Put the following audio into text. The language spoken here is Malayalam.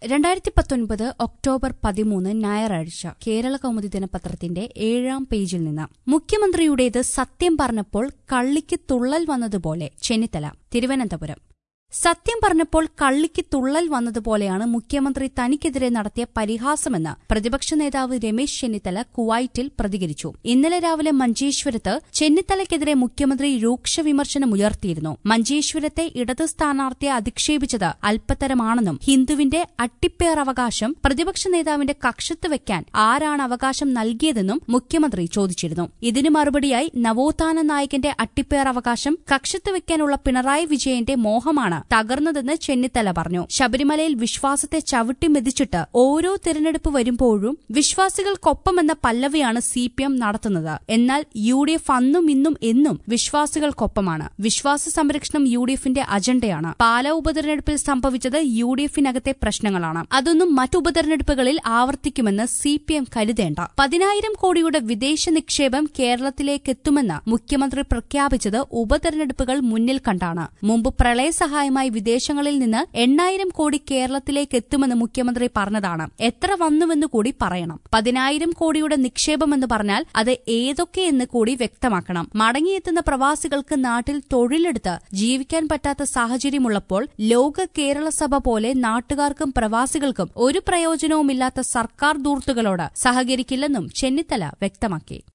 2019 ഒക്ടോബർ 13 ഞായറാഴ്ച കേരള കൗമുദി ദിനപത്രത്തിന്റെ 7-ാം പേജിൽ നിന്ന് മുഖ്യമന്ത്രിയുടേത് സത്യം പറഞ്ഞപ്പോൾ കള്ളിക്ക് തുള്ളൽ വന്നതുപോലെ ചെന്നിത്തല തിരുവനന്തപുരം സത്യം പറഞ്ഞപ്പോൾ കള്ളിക്ക് തുള്ളൽ വന്നതുപോലെയാണ് മുഖ്യമന്ത്രി തനിക്കെതിരെ നടത്തിയ പരിഹാസമെന്ന് പ്രതിപക്ഷ നേതാവ് രമേശ് ചെന്നിത്തല കുവൈറ്റിൽ പ്രതികരിച്ചു. ഇന്നലെ രാവിലെ മഞ്ചേശ്വരത്ത് ചെന്നിത്തലയ്ക്കെതിരെ മുഖ്യമന്ത്രി രൂക്ഷ വിമർശനമുയർത്തിയിരുന്നു. മഞ്ചേശ്വരത്തെ ഇടത് സ്ഥാനാർത്ഥിയെ അധിക്ഷേപിച്ചത് അല്പത്തരമാണെന്നും ഹിന്ദുവിന്റെ അട്ടിപ്പേർ അവകാശം പ്രതിപക്ഷ നേതാവിന്റെ കക്ഷത്ത് വെക്കാൻ ആരാണ് അവകാശം നൽകിയതെന്നും മുഖ്യമന്ത്രി ചോദിച്ചിരുന്നു. ഇതിന് മറുപടിയായി നവോത്ഥാന നായകന്റെ അട്ടിപ്പേർ അവകാശം കക്ഷത്ത് വെക്കാനുള്ള പിണറായി വിജയന്റെ മോഹമാണ് തകർന്നതെന്ന് ചെന്നിത്തല പറഞ്ഞു. ശബരിമലയിൽ വിശ്വാസത്തെ ചവിട്ടിമെതിച്ചിട്ട് ഓരോ തിരഞ്ഞെടുപ്പ് വരുമ്പോഴും വിശ്വാസികൾക്കൊപ്പമെന്ന പല്ലവിയാണ് CPM നടത്തുന്നത്. എന്നാൽ UDF അന്നും ഇന്നും എന്നും വിശ്വാസികൾക്കൊപ്പമാണ്. വിശ്വാസ സംരക്ഷണം UDFന്റെ അജണ്ടയാണ്. പാലാ ഉപതെരഞ്ഞെടുപ്പിൽ സംഭവിച്ചത് UDFനകത്തെ പ്രശ്നങ്ങളാണ്. അതൊന്നും മറ്റു ഉപതെരഞ്ഞെടുപ്പുകളിൽ ആവർത്തിക്കുമെന്ന് CPM കരുതേണ്ട. 10,000 കോടിയുടെ വിദേശ നിക്ഷേപം കേരളത്തിലേക്കെത്തുമെന്ന് മുഖ്യമന്ത്രി പ്രഖ്യാപിച്ചത് ഉപതെരഞ്ഞെടുപ്പുകൾ മുന്നിൽ കണ്ടാണ്. മുമ്പ് പ്രളയ സഹായമായി വിദേശങ്ങളിൽ നിന്ന് 8,000 കോടി കേരളത്തിലേക്കെത്തുമെന്ന് മുഖ്യമന്ത്രി പറഞ്ഞതാണ്. എത്ര വന്നുവെന്ന് കൂടി പറയണം. 10,000 കോടിയുടെ നിക്ഷേപമെന്ന് പറഞ്ഞാൽ അത് ഏതൊക്കെയെന്ന് കൂടി വ്യക്തമാക്കണം. മടങ്ങിയെത്തുന്ന പ്രവാസികൾക്ക് നാട്ടിൽ തൊഴിലെടുത്ത് ജീവിക്കാൻ പറ്റാത്ത സാഹചര്യമുള്ളപ്പോൾ ലോക കേരള സഭ പോലെ നാട്ടുകാർക്കും പ്രവാസികൾക്കും ഒരു പ്രയോജനവുമില്ലാത്ത സർക്കാർ ധൂർത്തുകളോട് സഹകരിക്കില്ലെന്നും ചെന്നിത്തല വ്യക്തമാക്കി.